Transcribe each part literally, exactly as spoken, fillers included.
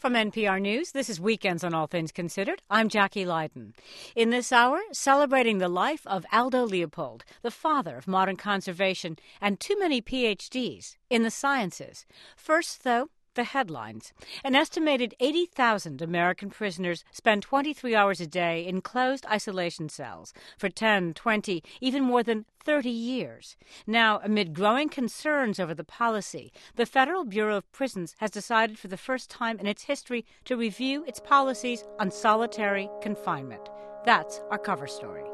From N P R News, this is Weekends on All Things Considered. I'm Jackie Leiden. In this hour, celebrating the life of Aldo Leopold, the father of modern conservation, and too many P H Ds in the sciences. First, though, the headlines. An estimated eighty thousand American prisoners spend twenty-three hours a day in closed isolation cells for ten, twenty, even more than thirty years. Now, amid growing concerns over the policy, the Federal Bureau of Prisons has decided for the first time in its history to review its policies on solitary confinement. That's our cover story.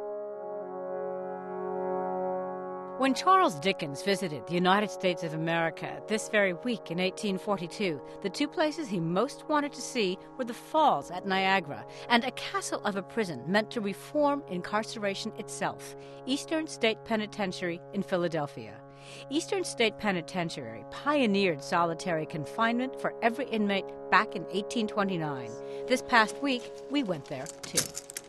When Charles Dickens visited the United States of America this very week in eighteen forty-two, the two places he most wanted to see were the falls at Niagara and a castle of a prison meant to reform incarceration itself, Eastern State Penitentiary in Philadelphia. Eastern State Penitentiary pioneered solitary confinement for every inmate back in eighteen twenty-nine. This past week, we went there, too.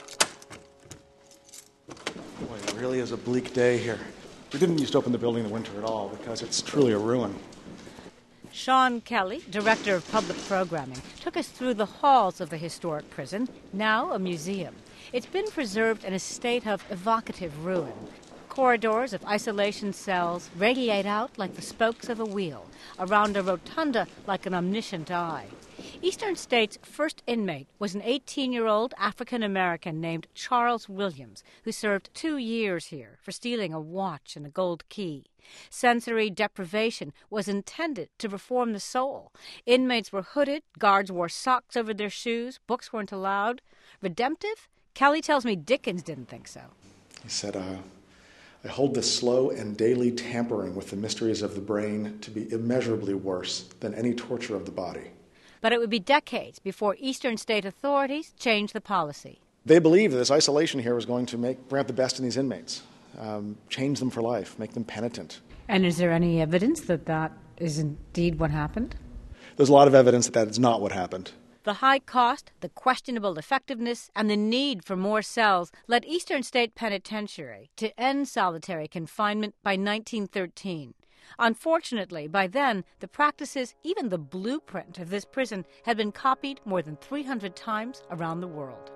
Boy, it really is a bleak day here. We didn't used to open the building in the winter at all because it's truly a ruin. Sean Kelly, Director of Public Programming, took us through the halls of the historic prison, now a museum. It's been preserved in a state of evocative ruin. Corridors of isolation cells radiate out like the spokes of a wheel, around a rotunda like an omniscient eye. Eastern State's first inmate was an eighteen-year-old African-American named Charles Williams, who served two years here for stealing a watch and a gold key. Sensory deprivation was intended to reform the soul. Inmates were hooded, guards wore socks over their shoes, books weren't allowed. Redemptive? Kelly tells me Dickens didn't think so. He said, uh, I hold this slow and daily tampering with the mysteries of the brain to be immeasurably worse than any torture of the body. But it would be decades before Eastern State authorities changed the policy. They believed that this isolation here was going to make grant the best in these inmates, um, change them for life, make them penitent. And is there any evidence that that is indeed what happened? There's a lot of evidence that that is not what happened. The high cost, the questionable effectiveness, and the need for more cells led Eastern State Penitentiary to end solitary confinement by nineteen thirteen. Unfortunately, by then, the practices, even the blueprint of this prison, had been copied more than three hundred times around the world.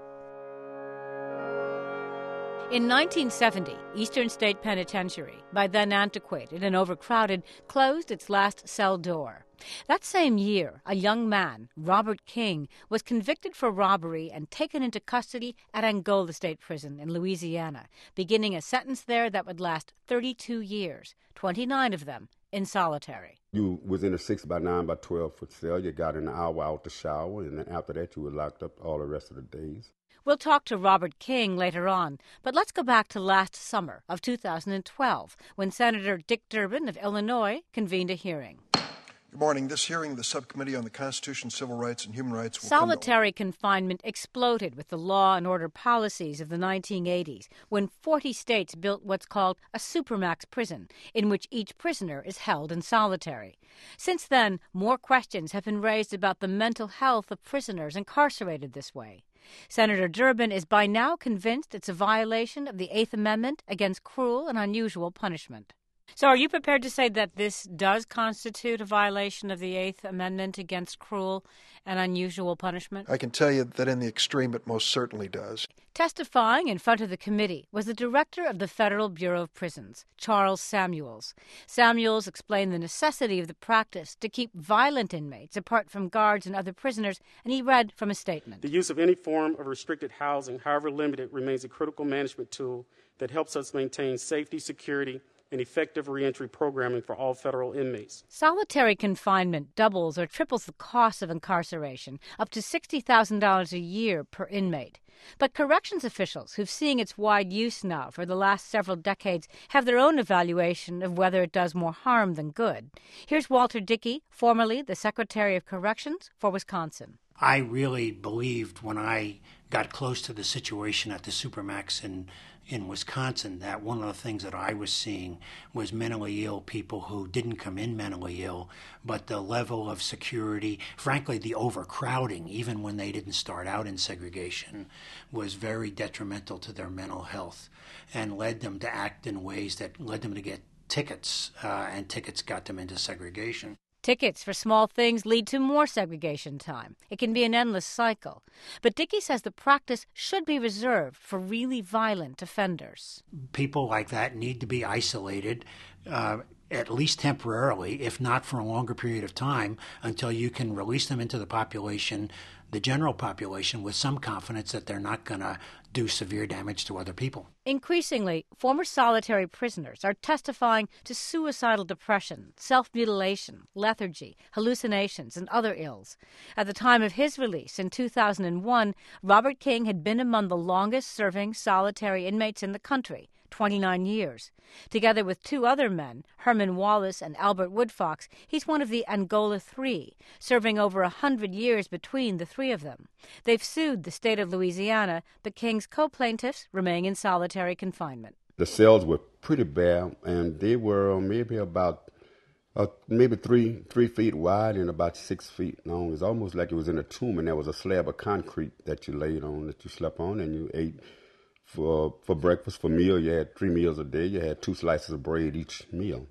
In nineteen seventy, Eastern State Penitentiary, by then antiquated and overcrowded, closed its last cell door. That same year, a young man, Robert King, was convicted for robbery and taken into custody at Angola State Prison in Louisiana, beginning a sentence there that would last thirty-two years, twenty-nine of them in solitary. You was in a six by nine by twelve foot cell. You got an hour out the shower, and then after that you were locked up all the rest of the days. We'll talk to Robert King later on, but let's go back to last summer of two thousand twelve, when Senator Dick Durbin of Illinois convened a hearing. Good morning. This hearing, the Subcommittee on the Constitution, Civil Rights, and Human Rights will Solitary confinement exploded with the law and order policies of the nineteen eighties, when forty states built what's called a supermax prison, in which each prisoner is held in solitary. Since then, more questions have been raised about the mental health of prisoners incarcerated this way. Senator Durbin is by now convinced it's a violation of the Eighth Amendment against cruel and unusual punishment. So are you prepared to say that this does constitute a violation of the Eighth Amendment against cruel and unusual punishment? I can tell you that in the extreme it most certainly does. Testifying in front of the committee was the director of the Federal Bureau of Prisons, Charles Samuels. Samuels explained the necessity of the practice to keep violent inmates apart from guards and other prisoners, and he read from a statement. The use of any form of restricted housing, however limited, remains a critical management tool that helps us maintain safety, security, and effective reentry programming for all federal inmates. Solitary confinement doubles or triples the cost of incarceration, up to sixty thousand dollars a year per inmate. But corrections officials who've seen its wide use now for the last several decades have their own evaluation of whether it does more harm than good. Here's Walter Dickey, formerly the Secretary of Corrections for Wisconsin. I really believed when I got close to the situation at the Supermax in, in Wisconsin that one of the things that I was seeing was mentally ill people who didn't come in mentally ill, but the level of security, frankly, the overcrowding, even when they didn't start out in segregation, was very detrimental to their mental health and led them to act in ways that led them to get tickets, uh, and tickets got them into segregation. Tickets for small things lead to more segregation time. It can be an endless cycle. But Dickey says the practice should be reserved for really violent offenders. People like that need to be isolated, uh, at least temporarily, if not for a longer period of time, until you can release them into the population, the general population, with some confidence that they're not going to do severe damage to other people. Increasingly, former solitary prisoners are testifying to suicidal depression, self-mutilation, lethargy, hallucinations, and other ills. At the time of his release in two thousand one, Robert King had been among the longest-serving solitary inmates in the country, twenty-nine years. Together with two other men, Herman Wallace and Albert Woodfox, he's one of the Angola Three, serving over a hundred years between the three of them. They've sued the state of Louisiana, but King's co-plaintiffs remain in solitary confinement. The cells were pretty bare, and they were maybe about uh, maybe three three feet wide and about six feet long. It was almost like it was in a tomb, and there was a slab of concrete that you laid on, that you slept on, and you ate. For for breakfast, for meal, you had three meals a day. You had two slices of bread each meal.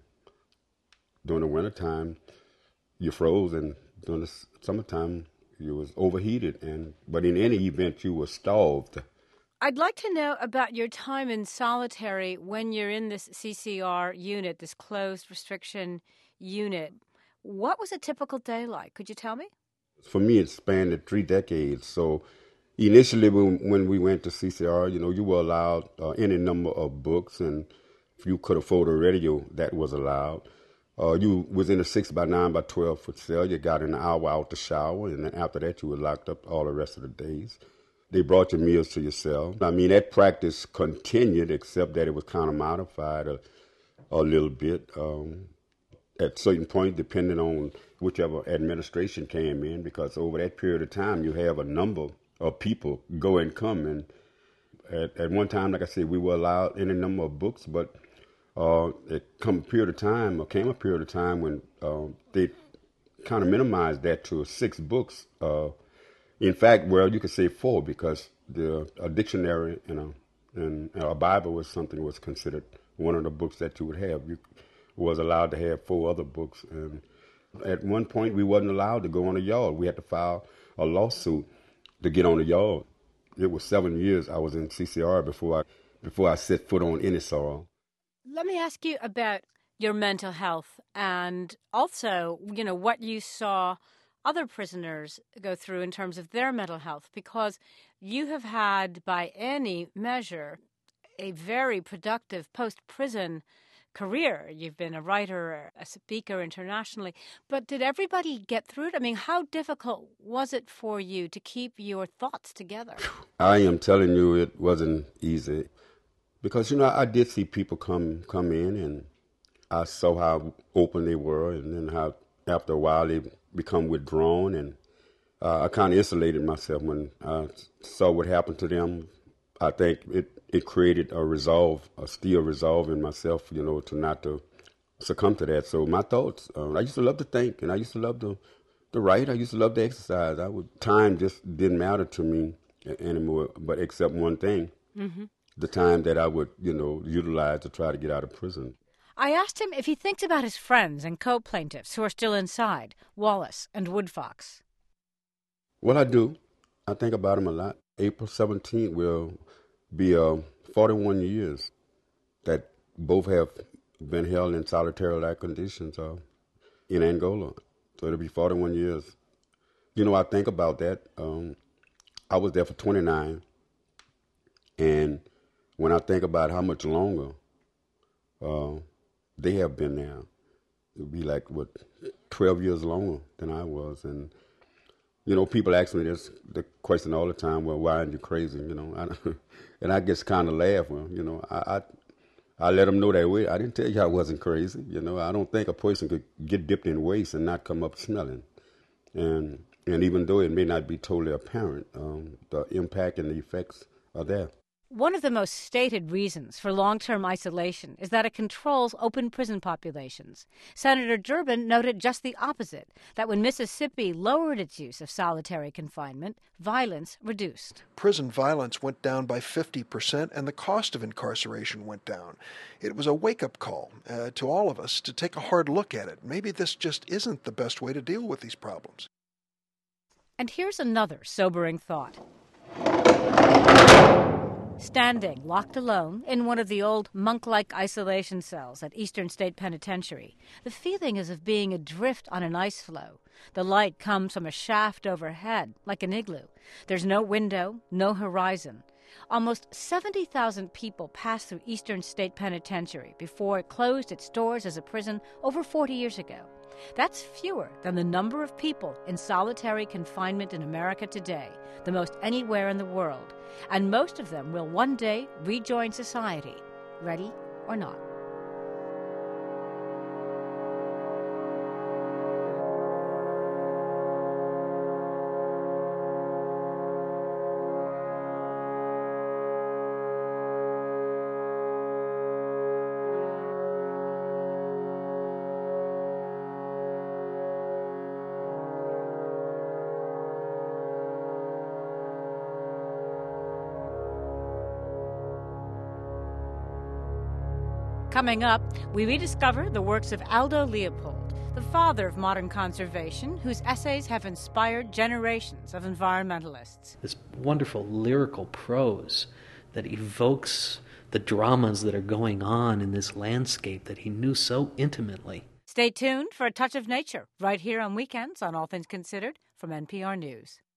During the wintertime, you froze, and during the summertime, you was overheated. And but in any event, you were starved. I'd like to know about your time in solitary when you're in this C C R unit, this closed restriction unit. What was a typical day like? Could you tell me? For me, it spanned three decades. So initially, when, when we went to C C R, you know, you were allowed uh, any number of books, and if you could afford a radio, that was allowed. Uh, you was in a six by nine by twelve foot cell. You got an hour out to shower, and then after that, you were locked up all the rest of the days. They brought your meals to your cell. I mean, that practice continued, except that it was kind of modified a, a little bit. Um, at certain point, depending on whichever administration came in, because over that period of time, you have a number of people go and come. And at, at one time, like I said, we were allowed any number of books, but uh, it come a period of time, or came a period of time when uh, they kind of minimized that to six books. Uh, in fact, well, you could say four, because the a dictionary and a, and a Bible was something that was considered one of the books that you would have. You was allowed to have four other books. And at one point, we wasn't allowed to go on the yard. We had to file a lawsuit to get on the yard. It was seven years I was in C C R before I before I set foot on any soil. Let me ask you about your mental health, and also, you know, what you saw other prisoners go through in terms of their mental health, because you have had, by any measure, a very productive post-prison career. You've been a writer, a speaker internationally. But did everybody get through it? I mean, how difficult was it for you to keep your thoughts together? I am telling you, it wasn't easy. Because, you know, I did see people come come in, and I saw how open they were, and then how after a while they become withdrawn. And uh, I kind of isolated myself when I saw what happened to them. I think it, it created a resolve, a steel resolve in myself, you know, to not to succumb to that. So my thoughts, uh, I used to love to think, and I used to love to, to write. I used to love to exercise. I would, time just didn't matter to me anymore, but except one thing, mm-hmm. the time that I would, you know, utilize to try to get out of prison. I asked him if he thinks about his friends and co-plaintiffs who are still inside, Wallace and Woodfox. Well, I do. I think about them a lot. April seventeenth will be uh, forty-one years that both have been held in solitary-like conditions uh, in Angola. So it'll be forty-one years. You know, I think about that. Um, I was there for twenty-nine. And when I think about how much longer uh, they have been there, it would be like, what, twelve years longer than I was. And, you know, people ask me this the question all the time, well, why aren't you crazy? You know, I, and I just kind of laugh. Well, you know, I, I I let them know that way. I didn't tell you I wasn't crazy. You know, I don't think a person could get dipped in waste and not come up smelling. And and even though it may not be totally apparent, um, the impact and the effects are there. One of the most stated reasons for long-term isolation is that it controls open prison populations. Senator Durbin noted just the opposite, that when Mississippi lowered its use of solitary confinement, violence reduced. Prison violence went down by fifty percent, and the cost of incarceration went down. It was a wake-up call uh, to all of us to take a hard look at it. Maybe this just isn't the best way to deal with these problems. And here's another sobering thought. Standing, locked alone, in one of the old monk-like isolation cells at Eastern State Penitentiary, the feeling is of being adrift on an ice floe. The light comes from a shaft overhead, like an igloo. There's no window, no horizon. Almost seventy thousand people passed through Eastern State Penitentiary before it closed its doors as a prison over forty years ago. That's fewer than the number of people in solitary confinement in America today, the most anywhere in the world. And most of them will one day rejoin society, ready or not. Coming up, we rediscover the works of Aldo Leopold, the father of modern conservation, whose essays have inspired generations of environmentalists. This wonderful lyrical prose that evokes the dramas that are going on in this landscape that he knew so intimately. Stay tuned for A Touch of Nature, right here on Weekends on All Things Considered from N P R News.